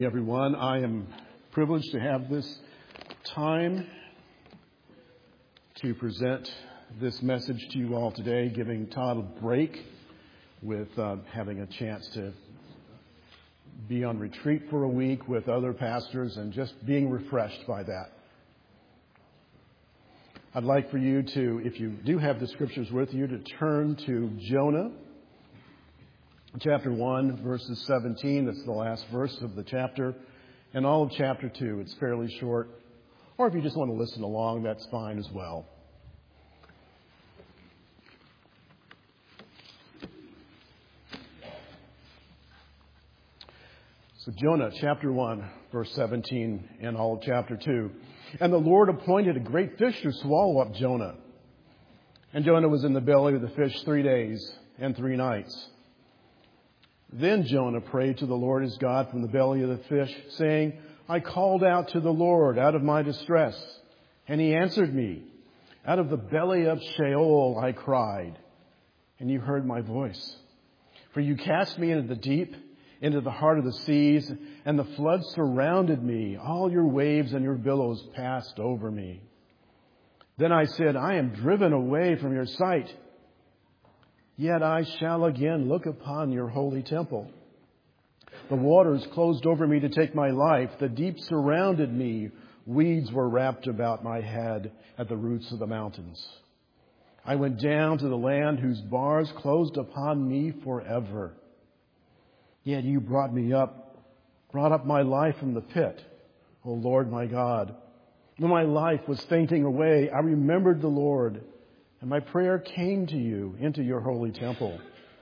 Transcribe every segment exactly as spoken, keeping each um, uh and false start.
Everyone, I am privileged to have this time to present this message to you all today, giving Todd a break with uh, having a chance to be on retreat for a week with other pastors and just being refreshed by that. I'd like for you to, if you do have the scriptures with you, to turn to Jonah. Chapter one, verses seventeen, that's the last verse of the chapter, and all of chapter two. It's fairly short. Or if you just want to listen along, that's fine as well. So Jonah, chapter one, verse seventeen, and all of chapter two. And the Lord appointed a great fish to swallow up Jonah. And Jonah was in the belly of the fish three days and three nights. Then Jonah prayed to the Lord his God from the belly of the fish, saying, I called out to the Lord out of my distress, and he answered me. Out of the belly of Sheol I cried, and you heard my voice. For you cast me into the deep, into the heart of the seas, and the floods surrounded me. All your waves and your billows passed over me. Then I said, I am driven away from your sight. Yet I shall again look upon your holy temple. The waters closed over me to take my life. The deep surrounded me. Weeds were wrapped about my head at the roots of the mountains. I went down to the land whose bars closed upon me forever. Yet you brought me up, brought up my life from the pit, O Lord my God. When my life was fainting away, I remembered the Lord. And my prayer came to you into your holy temple.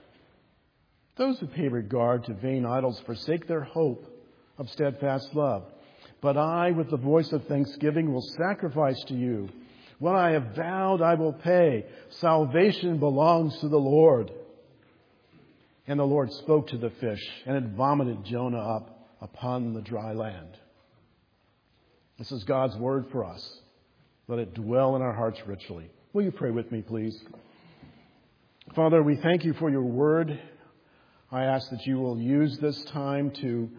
Those who pay regard to vain idols forsake their hope of steadfast love. But I, with the voice of thanksgiving, will sacrifice to you. What I have vowed, I will pay. Salvation belongs to the Lord. And the Lord spoke to the fish, and it vomited Jonah up upon the dry land. This is God's word for us. Let it dwell in our hearts richly. Will you pray with me, please? Father, we thank you for your word. I ask that you will use this time to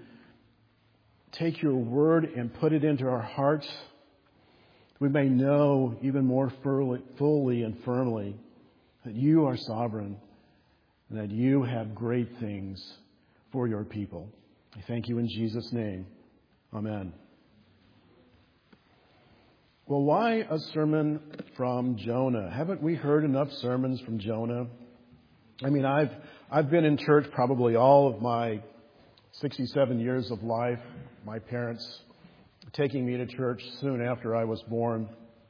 take your word and put it into our hearts. We may know even more fully and firmly that you are sovereign and that you have great things for your people. I thank you in Jesus' name. Amen. Well, why a sermon from Jonah? Haven't we heard enough sermons from Jonah? I mean, I've I've been in church probably all of my sixty-seven years of life. My parents taking me to church soon after I was born.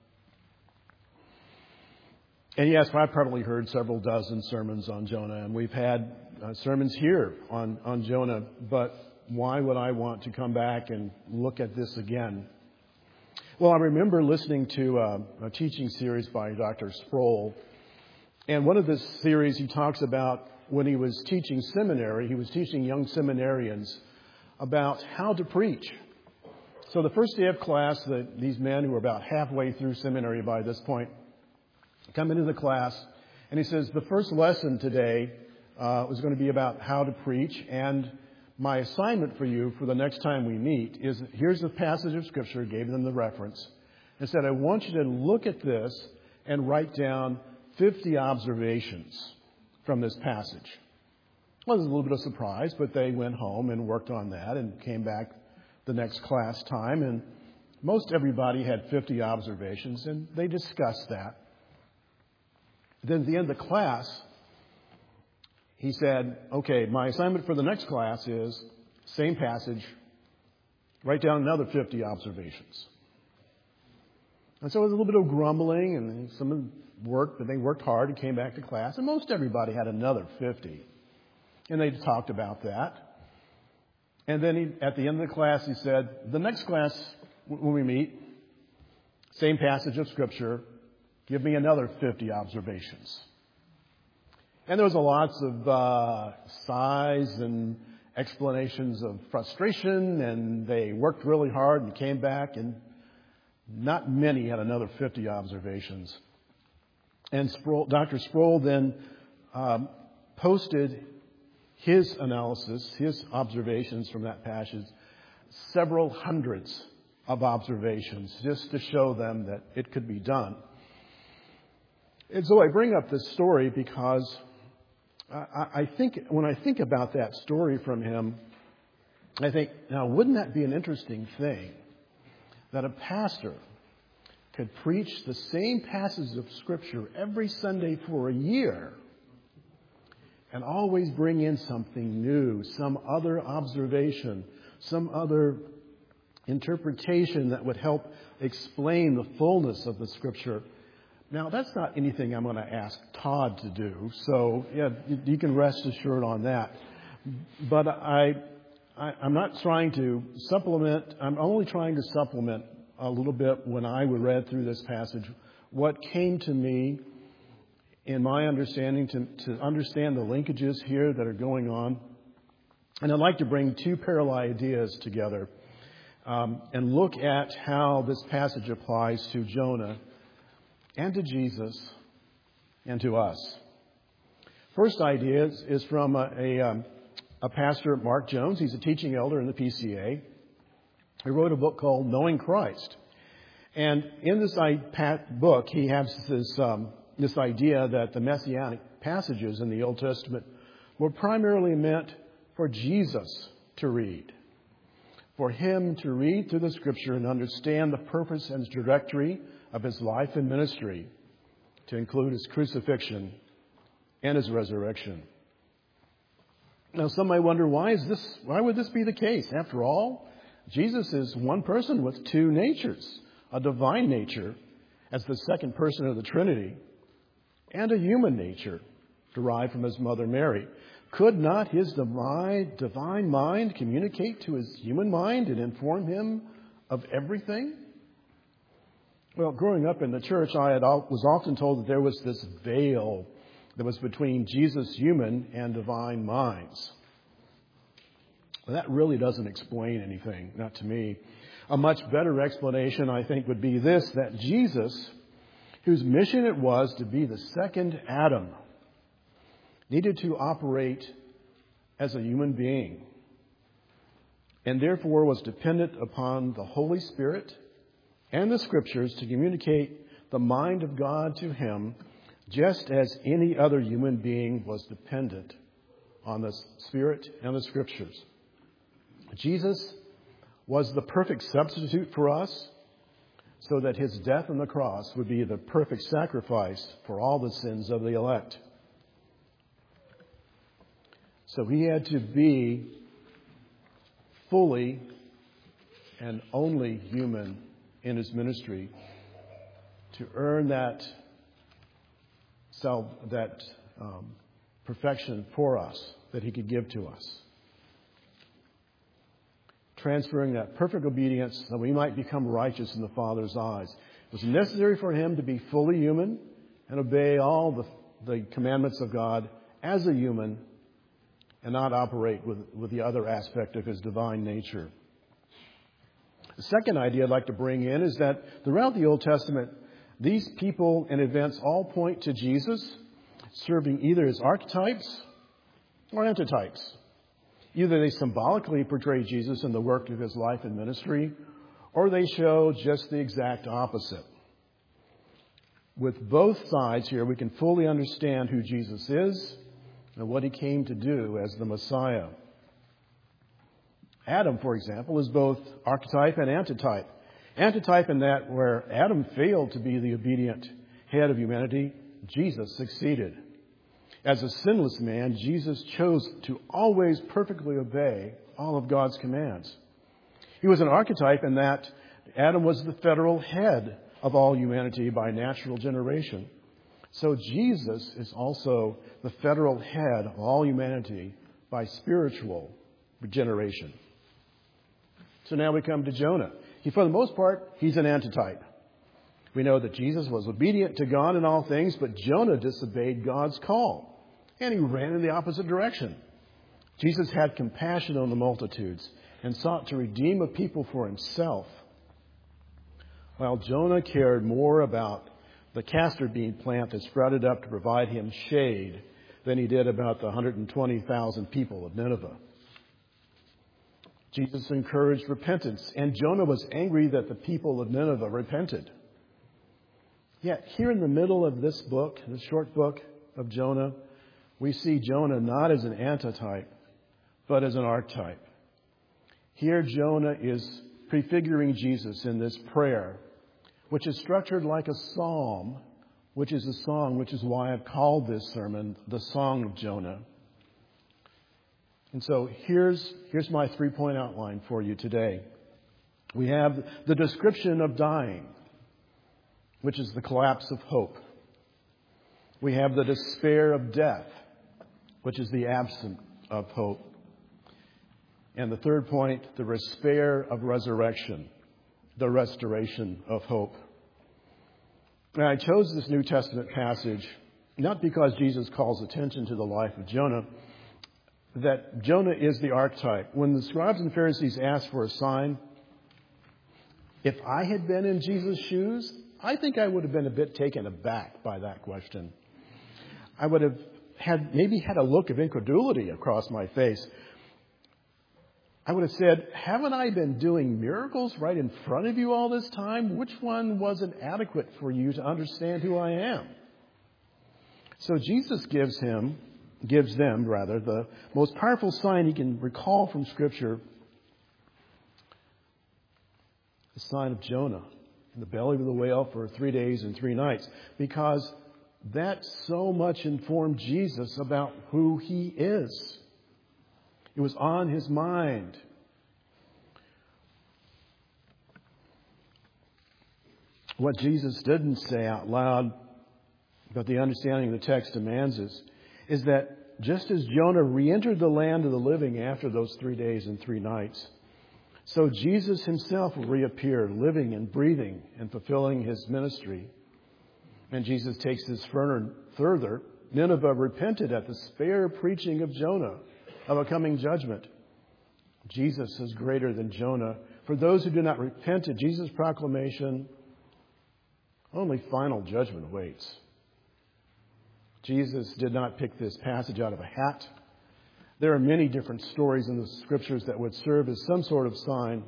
And yes, I've probably heard several dozen sermons on Jonah, and we've had uh, sermons here on, on Jonah. But why would I want to come back and look at this again? Well, I remember listening to a, a teaching series by Doctor Sproul. And one of this series, he talks about when he was teaching seminary, he was teaching young seminarians about how to preach. So the first day of class, the, these men who were about halfway through seminary by this point come into the class. And he says, the first lesson today uh, was going to be about how to preach. And my assignment for you for the next time we meet is, here's the passage of Scripture, gave them the reference, and said, I want you to look at this and write down fifty observations from this passage. Well, there's a little bit of surprise, but they went home and worked on that and came back the next class time, and most everybody had fifty observations, and they discussed that. Then at the end of the class, he said, okay, my assignment for the next class is, same passage, write down another fifty observations. And so it was a little bit of grumbling, and some of them worked, but they worked hard and came back to class, and most everybody had another fifty. And they talked about that. And then he, at the end of the class, he said, the next class, when we meet, same passage of Scripture, give me another fifty observations. And there was a lots of uh, sighs and explanations of frustration, and they worked really hard and came back, and not many had another fifty observations. And Sproul, Doctor Sproul then um, posted his analysis, his observations from that passage several hundreds of observations just to show them that it could be done. And so I bring up this story because I, I think when I think about that story from him, I think, now, wouldn't that be an interesting thing that a pastor could preach the same passages of Scripture every Sunday for a year and always bring in something new, some other observation, some other interpretation that would help explain the fullness of the Scripture. Now, that's not anything I'm going to ask Todd to do, so yeah, you can rest assured on that. But I, I, I'm not trying to supplement, I'm only trying to supplement a little bit when I read through this passage what came to me in my understanding to, to understand the linkages here that are going on. And I'd like to bring two parallel ideas together um, and look at how this passage applies to Jonah and to Jesus and to us. First idea is, is from a, a, um, a pastor, Mark Jones. He's a teaching elder in the P C A. He wrote a book called Knowing Christ. And in this book, he has this, um, this idea that the messianic passages in the Old Testament were primarily meant for Jesus to read, for him to read through the Scripture and understand the purpose and trajectory of his life and ministry, to include his crucifixion and his resurrection. Now, some might wonder, why is this? Why would this be the case? After all, Jesus is one person with two natures, a divine nature as the second person of the Trinity, and a human nature derived from his mother Mary. Could not his divine, divine mind communicate to his human mind and inform him of everything? Well, growing up in the church, I had, was often told that there was this veil that was between Jesus' human and divine minds. Well, that really doesn't explain anything, not to me. A much better explanation, I think, would be this, that Jesus, whose mission it was to be the second Adam, needed to operate as a human being, and therefore was dependent upon the Holy Spirit and the Scriptures to communicate the mind of God to him, just as any other human being was dependent on the Spirit and the Scriptures. Jesus was the perfect substitute for us, so that his death on the cross would be the perfect sacrifice for all the sins of the elect. So he had to be fully and only human in his ministry to earn that self, that um, perfection for us that he could give to us. Transferring that perfect obedience that we might become righteous in the Father's eyes. It was necessary for him to be fully human and obey all the, the commandments of God as a human and not operate with, with the other aspect of his divine nature. The second idea I'd like to bring in is that throughout the Old Testament, these people and events all point to Jesus, serving either as archetypes or antitypes. Either they symbolically portray Jesus in the work of his life and ministry, or they show just the exact opposite. With both sides here, we can fully understand who Jesus is and what he came to do as the Messiah. Adam, for example, is both archetype and antitype. Antitype in that where Adam failed to be the obedient head of humanity, Jesus succeeded. As a sinless man, Jesus chose to always perfectly obey all of God's commands. He was an archetype in that Adam was the federal head of all humanity by natural generation. So Jesus is also the federal head of all humanity by spiritual generation. So now we come to Jonah. He, for the most part, he's an antitype. We know that Jesus was obedient to God in all things, but Jonah disobeyed God's call. And he ran in the opposite direction. Jesus had compassion on the multitudes and sought to redeem a people for himself, while Jonah cared more about the castor bean plant that sprouted up to provide him shade than he did about the one hundred twenty thousand people of Nineveh. Jesus encouraged repentance, and Jonah was angry that the people of Nineveh repented. Yet here in the middle of this book, this short book of Jonah, we see Jonah not as an antitype, but as an archetype. Here Jonah is prefiguring Jesus in this prayer, which is structured like a psalm, which is a song, which is why I've called this sermon the Song of Jonah. And so here's, here's my three-point outline for you today. We have the description of dying, which is the collapse of hope. We have the despair of death, which is the absence of hope. And the third point, the despair of resurrection, the restoration of hope. And I chose this New Testament passage not because Jesus calls attention to the life of Jonah, that Jonah is the archetype. When the scribes and Pharisees asked for a sign, if I had been in Jesus' shoes, I think I would have been a bit taken aback by that question. I would have had maybe had a look of incredulity across my face. I would have said, haven't I been doing miracles right in front of you all this time? Which one wasn't adequate for you to understand who I am? So Jesus gives him, gives them rather, the most powerful sign he can recall from Scripture, the sign of Jonah in the belly of the whale for three days and three nights, because that so much informed Jesus about who he is. It was on his mind. What Jesus didn't say out loud, but the understanding of the text demands is, is that just as Jonah re-entered the land of the living after those three days and three nights, so Jesus himself will reappear, living and breathing and fulfilling his ministry. And Jesus takes this further. Nineveh repented at the spare preaching of Jonah of a coming judgment. Jesus is greater than Jonah. For those who do not repent at Jesus' proclamation, only final judgment awaits. Jesus did not pick this passage out of a hat. There are many different stories in the Scriptures that would serve as some sort of sign.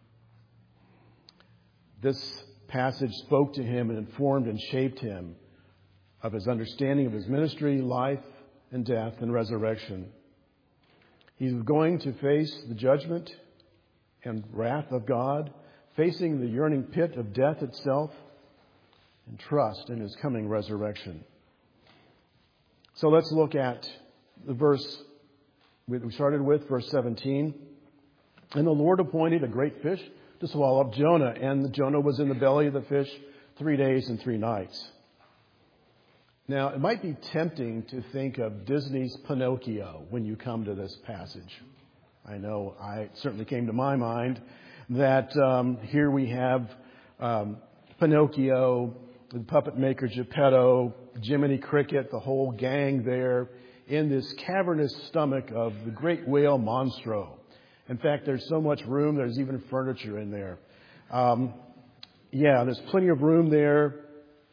This passage spoke to him and informed and shaped him of his understanding of his ministry, life, and death and resurrection. He's going to face the judgment and wrath of God, facing the yearning pit of death itself, and trust in his coming resurrection. So let's look at the verse we started with, verse seventeen. And the Lord appointed a great fish to swallow up Jonah, and Jonah was in the belly of the fish three days and three nights. Now, it might be tempting to think of Disney's Pinocchio when you come to this passage. I know I it certainly came to my mind that um, here we have um, Pinocchio, the puppet maker Geppetto, Jiminy Cricket, the whole gang there in this cavernous stomach of the great whale Monstro. In fact, there's so much room, there's even furniture in there. Um, yeah, there's plenty of room there.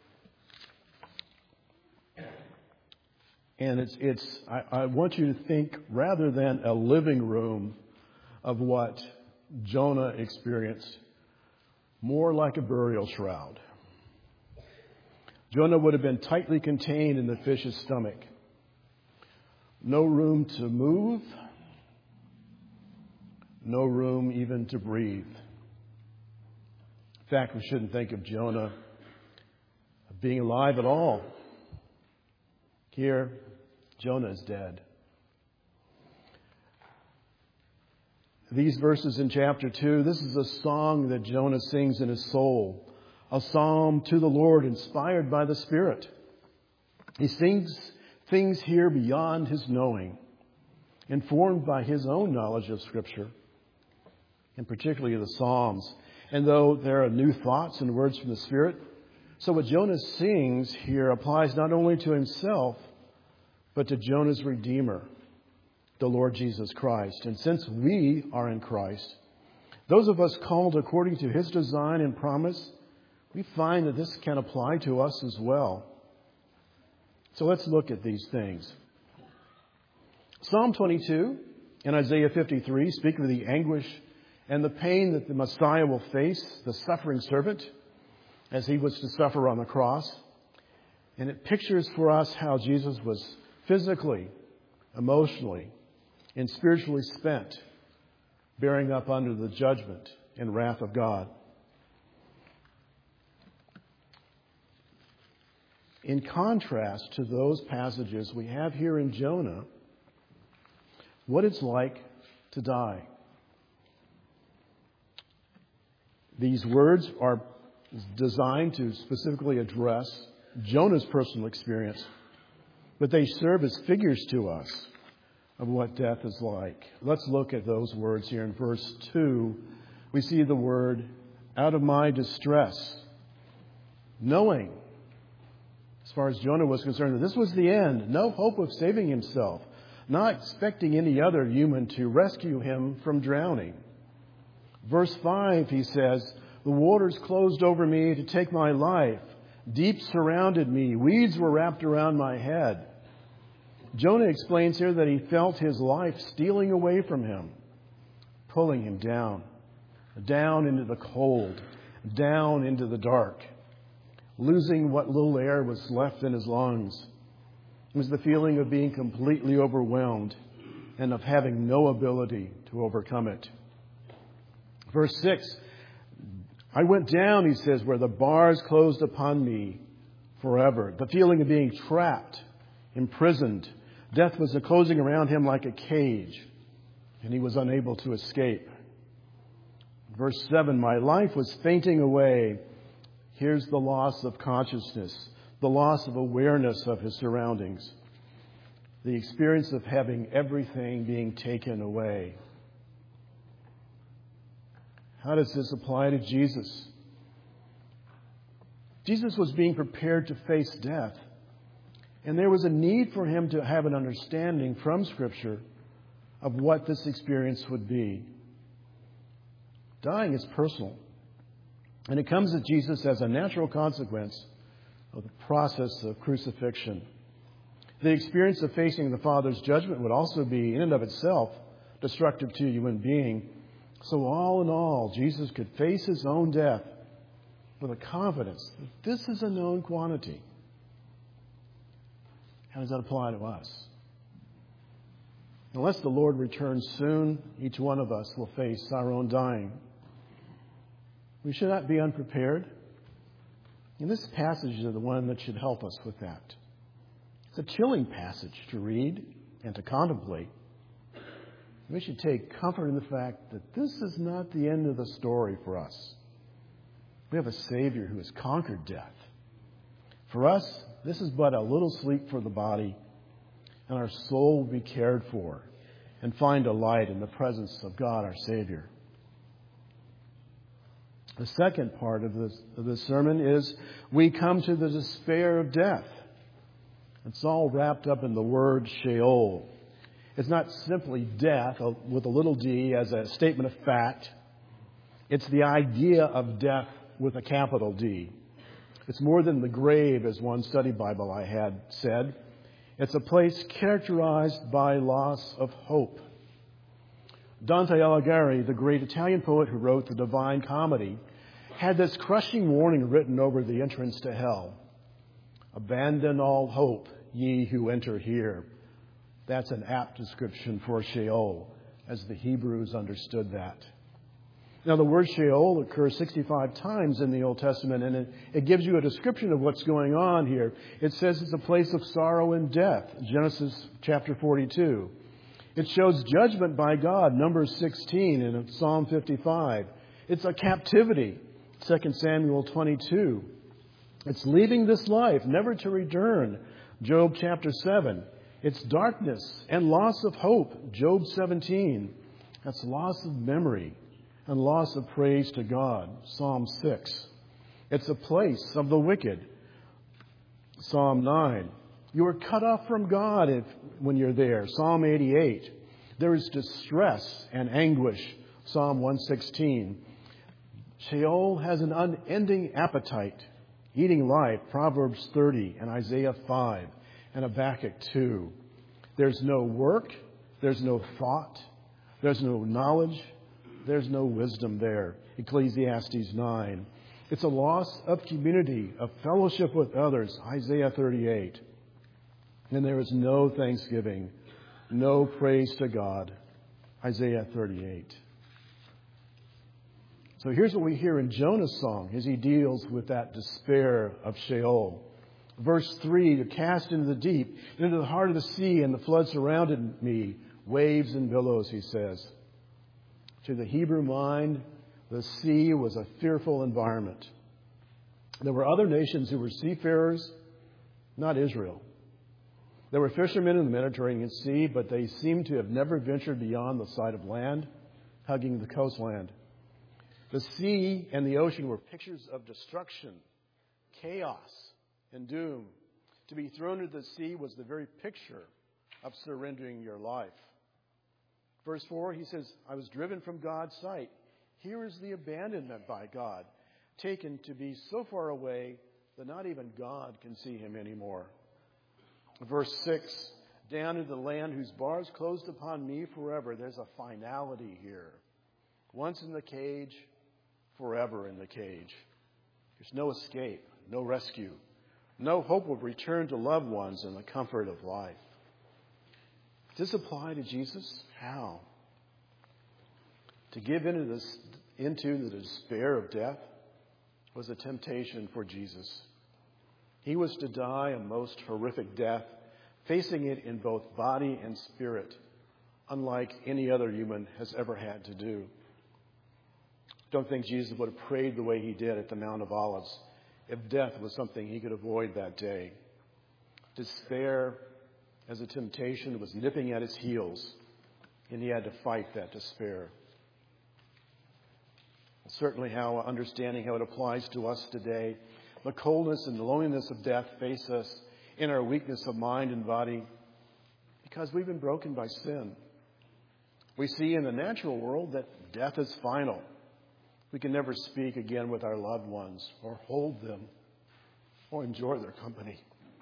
And it's, it's I, I want you to think, rather than a living room of what Jonah experienced, more like a burial shroud. Jonah would have been tightly contained in the fish's stomach. No room to move. No room even to breathe. In fact, we shouldn't think of Jonah being alive at all. Here, Jonah is dead. These verses in chapter two, this is a song that Jonah sings in his soul. A psalm to the Lord inspired by the Spirit. He sings things here beyond his knowing, informed by his own knowledge of Scripture, and particularly the Psalms. And though there are new thoughts and words from the Spirit, so what Jonah sings here applies not only to himself, but to Jonah's Redeemer, the Lord Jesus Christ. And since we are in Christ, those of us called according to his design and promise, we find that this can apply to us as well. So let's look at these things. Psalm twenty-two In Isaiah fifty-three, speaking of the anguish and the pain that the Messiah will face, the suffering servant, as he was to suffer on the cross. And it pictures for us how Jesus was physically, emotionally, and spiritually spent, bearing up under the judgment and wrath of God. In contrast to those passages we have here in Jonah, what it's like to die. These words are designed to specifically address Jonah's personal experience, but they serve as figures to us of what death is like. Let's look at those words here in verse two. We see the word, out of my distress, knowing, as far as Jonah was concerned, that this was the end, no hope of saving himself, not expecting any other human to rescue him from drowning. Verse five, he says, the waters closed over me to take my life. Deep surrounded me. Weeds were wrapped around my head. Jonah explains here that he felt his life stealing away from him, pulling him down, down into the cold, down into the dark, losing what little air was left in his lungs. It was the feeling of being completely overwhelmed and of having no ability to overcome it. Verse six, I went down, he says, where the bars closed upon me forever. The feeling of being trapped, imprisoned. Death was closing around him like a cage, and he was unable to escape. Verse seven, my life was fainting away. Here's the loss of consciousness, the loss of awareness of his surroundings, the experience of having everything being taken away. How does this apply to Jesus? Jesus was being prepared to face death, and there was a need for him to have an understanding from Scripture of what this experience would be. Dying is personal, and it comes to Jesus as a natural consequence of the process of crucifixion. The experience of facing the Father's judgment would also be, in and of itself, destructive to a human being. So all in all, Jesus could face his own death with a confidence that this is a known quantity. How does that apply to us? Unless the Lord returns soon, each one of us will face our own dying. We should not be unprepared. And this passage is the one that should help us with that. It's a chilling passage to read and to contemplate. We should take comfort in the fact that this is not the end of the story for us. We have a Savior who has conquered death. For us, this is but a little sleep for the body, and our soul will be cared for and find a light in the presence of God, our Savior. The second part of this, of this sermon is we come to the despair of death. It's all wrapped up in the word Sheol. It's not simply death with a little d as a statement of fact. It's the idea of death with a capital D. It's more than the grave, as one study Bible I had said. It's a place characterized by loss of hope. Dante Alighieri, the great Italian poet who wrote the Divine Comedy, had this crushing warning written over the entrance to hell. Abandon all hope, ye who enter here. That's an apt description for Sheol, as the Hebrews understood that. Now, the word Sheol occurs sixty-five times in the Old Testament, and it, it gives you a description of what's going on here. It says it's a place of sorrow and death, Genesis chapter forty-two. It shows judgment by God, Numbers sixteen, and Psalm fifty-five. It's a captivity, Second Samuel twenty-two. It's leaving this life, never to return, Job chapter seven. It's darkness and loss of hope, Job seventeen. That's loss of memory and loss of praise to God, Psalm six. It's a place of the wicked, Psalm nine. You are cut off from God if, when you're there, Psalm eighty-eight. There is distress and anguish, Psalm one sixteen. Sheol has an unending appetite, eating life, Proverbs thirty and Isaiah five. And Habakkuk two. There's no work, There's no thought. There's no knowledge. There's no wisdom there. Ecclesiastes nine. It's a loss of community, of fellowship with others. Isaiah thirty-eight. And there is no thanksgiving, no praise to God. Isaiah thirty-eight. So here's what we hear in Jonah's song as he deals with that despair of Sheol. Verse three, to cast into the deep, into the heart of the sea, and the flood surrounded me, waves and billows, he says. To the Hebrew mind, the sea was a fearful environment. There were other nations who were seafarers, not Israel. There were fishermen in the Mediterranean Sea, but they seemed to have never ventured beyond the sight of land, hugging the coastland. The sea and the ocean were pictures of destruction, chaos, and doom. To be thrown into the sea was the very picture of surrendering your life. Verse four, he says, I was driven from God's sight. Here is the abandonment by God, taken to be so far away that not even God can see him anymore. Verse six, down into the land whose bars closed upon me forever. There's a finality here. Once in the cage, forever in the cage. There's no escape, no rescue, no hope of return to loved ones and the comfort of life. Does this apply to Jesus? How? To give into, this, into the despair of death was a temptation for Jesus. He was to die a most horrific death, facing it in both body and spirit, unlike any other human has ever had to do. Don't think Jesus would have prayed the way he did at the Mount of Olives if death was something he could avoid that day. Despair as a temptation was nipping at his heels, and he had to fight that despair. Certainly how understanding how it applies to us today. The coldness and the loneliness of death face us in our weakness of mind and body because we've been broken by sin. We see in the natural world that death is final. We can never speak again with our loved ones or hold them or enjoy their company.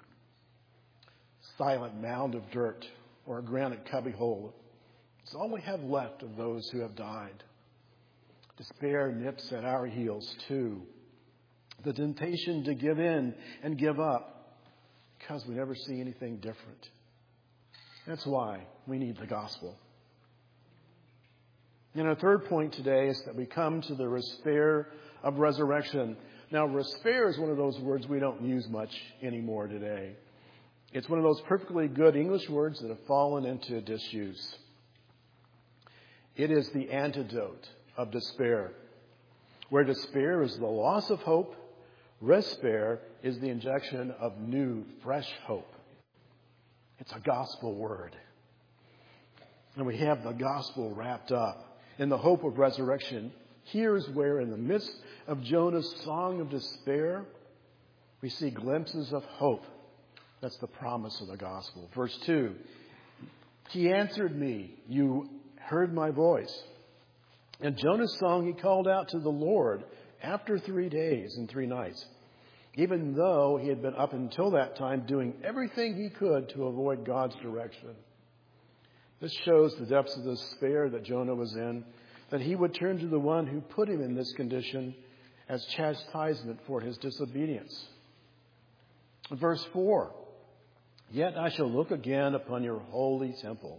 Silent mound of dirt or a granite cubbyhole. It's all we have left of those who have died. Despair nips at our heels too. The temptation to give in and give up because we never see anything different. That's why we need the gospel. And our third point today is that we come to the despair of resurrection. Now, despair is one of those words we don't use much anymore today. It's one of those perfectly good English words that have fallen into disuse. It is the antidote of despair. Where despair is the loss of hope, despair is the injection of new, fresh hope. It's a gospel word. And we have the gospel wrapped up in the hope of resurrection. Here's where, in the midst of Jonah's song of despair, we see glimpses of hope. That's the promise of the gospel. Verse two, he answered me, you heard my voice. In Jonah's song, he called out to the Lord after three days and three nights, even though he had been up until that time doing everything he could to avoid God's direction. This shows the depths of despair that Jonah was in, that he would turn to the one who put him in this condition as chastisement for his disobedience. Verse four, yet I shall look again upon your holy temple.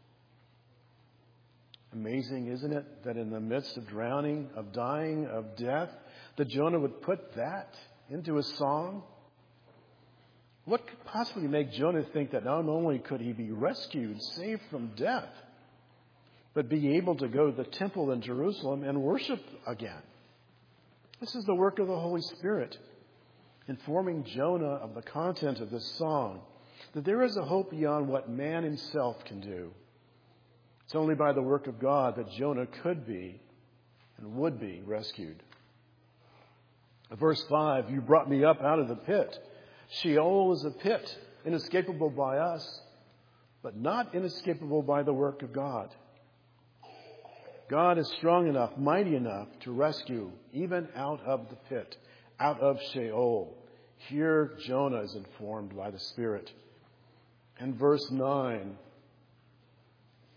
Amazing, isn't it, that in the midst of drowning, of dying, of death, that Jonah would put that into a song? What could possibly make Jonah think that not only could he be rescued, saved from death, but be able to go to the temple in Jerusalem and worship again? This is the work of the Holy Spirit, informing Jonah of the content of this song, that there is a hope beyond what man himself can do. It's only by the work of God that Jonah could be and would be rescued. Verse five, you brought me up out of the pit. Sheol is a pit, inescapable by us, but not inescapable by the work of God. God is strong enough, mighty enough to rescue even out of the pit, out of Sheol. Here Jonah is informed by the Spirit. And verse nine,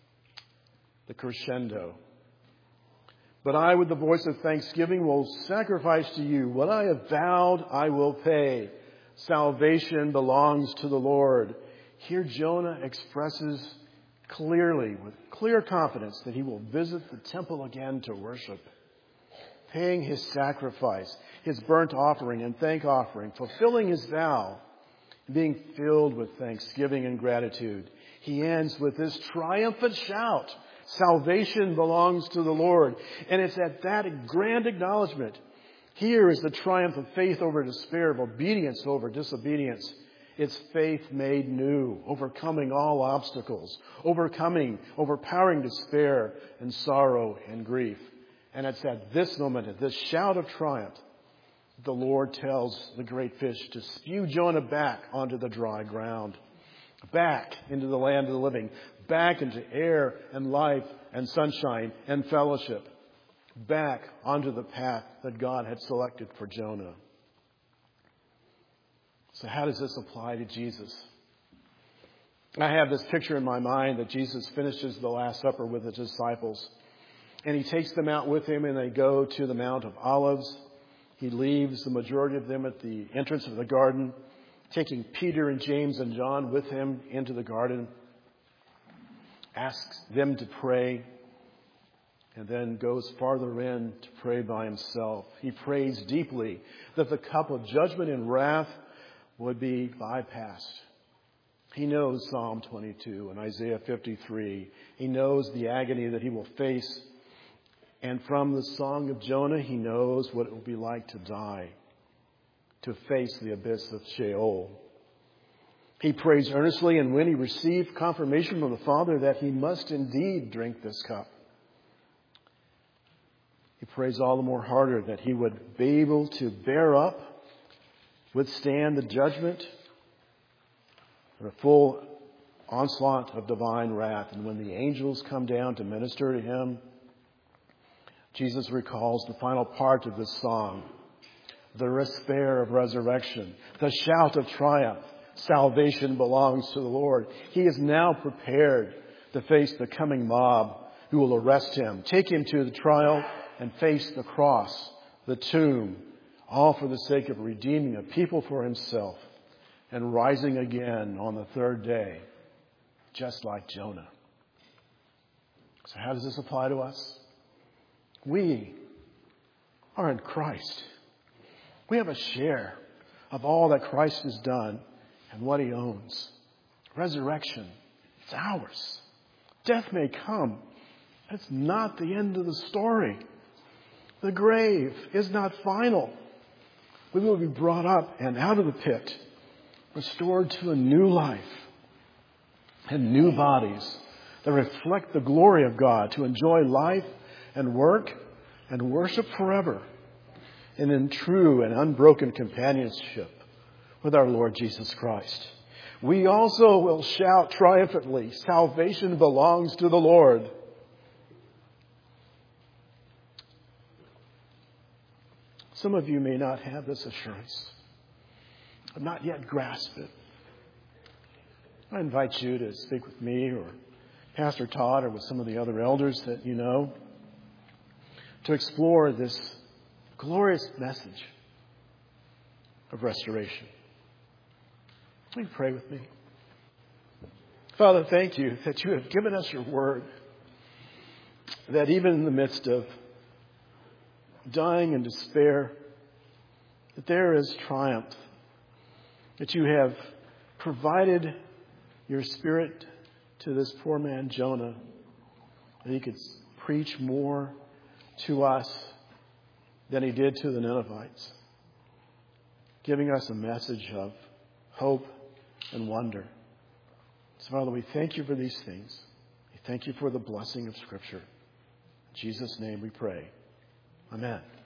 the crescendo. But I, with the voice of thanksgiving, will sacrifice to you. What I have vowed, I will pay. Salvation belongs to the Lord. Here Jonah expresses clearly, with clear confidence, that he will visit the temple again to worship, paying his sacrifice, his burnt offering and thank offering, fulfilling his vow, being filled with thanksgiving and gratitude. He ends with this triumphant shout, salvation belongs to the Lord. And it's at that grand acknowledgement, here is the triumph of faith over despair, of obedience over disobedience. It's faith made new, overcoming all obstacles, overcoming, overpowering despair and sorrow and grief. And it's at this moment, at this shout of triumph, the Lord tells the great fish to spew Jonah back onto the dry ground, back into the land of the living, back into air and life and sunshine and fellowship, back onto the path that God had selected for Jonah. So how does this apply to Jesus? I have this picture in my mind that Jesus finishes the Last Supper with his disciples. And he takes them out with him and they go to the Mount of Olives. He leaves the majority of them at the entrance of the garden, taking Peter and James and John with him into the garden, asks them to pray, and then goes farther in to pray by himself. He prays deeply that the cup of judgment and wrath would be bypassed. He knows Psalm twenty-two and Isaiah fifty-three. He knows the agony that he will face. And from the Song of Jonah, he knows what it will be like to die, to face the abyss of Sheol. He prays earnestly, and when he received confirmation from the Father that he must indeed drink this cup, he prays all the more harder that he would be able to bear up, withstand the judgment, the full onslaught of divine wrath. And when the angels come down to minister to him, Jesus recalls the final part of this song, the despair of resurrection, the shout of triumph. Salvation belongs to the Lord. He is now prepared to face the coming mob who will arrest him, take him to the trial, and face the cross, the tomb, all for the sake of redeeming a people for himself and rising again on the third day, just like Jonah. So how does this apply to us? We are in Christ. We have a share of all that Christ has done and what he owns. Resurrection, it's ours. Death may come. It's not the end of the story. The grave is not final. We will be brought up and out of the pit, restored to a new life and new bodies that reflect the glory of God, to enjoy life and work and worship forever and in true and unbroken companionship with our Lord Jesus Christ. We also will shout triumphantly, salvation belongs to the Lord. Some of you may not have this assurance, have not yet grasped it. I invite you to speak with me or Pastor Todd or with some of the other elders that you know to explore this glorious message of restoration. Will you pray with me? Father, thank you that you have given us your word, that even in the midst of dying and despair, that there is triumph, that you have provided your Spirit to this poor man Jonah, that he could preach more to us than he did to the Ninevites, giving us a message of hope and wonder. So, Father, we thank you for these things. We thank you for the blessing of Scripture. In Jesus' name we pray. Amen.